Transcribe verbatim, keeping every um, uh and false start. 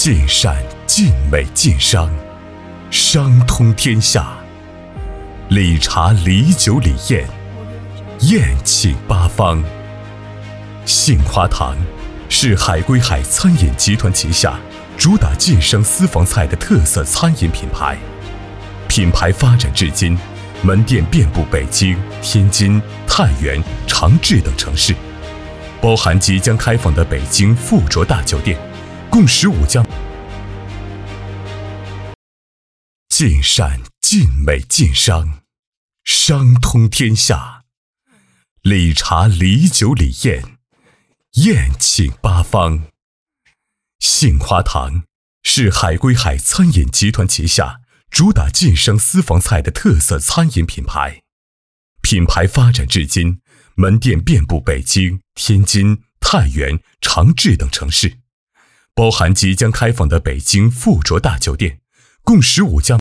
尽善尽美尽商，商通天下。礼茶礼酒礼宴，宴请八方。杏花堂是海归海餐饮集团旗下主打晋升私房菜的特色餐饮品牌，品牌发展至今，门店遍布北京、天津、太原、长治等城市，包含即将开放的北京富卓大酒店，共十五家。尽善尽美尽商，商通天下。礼茶礼酒礼宴，宴请八方。杏花堂是海归海餐饮集团旗下主打晋升私房菜的特色餐饮品牌，品牌发展至今，门店遍布北京、天津、太原、长治等城市，包含即将开放的北京富卓大酒店，共十五家。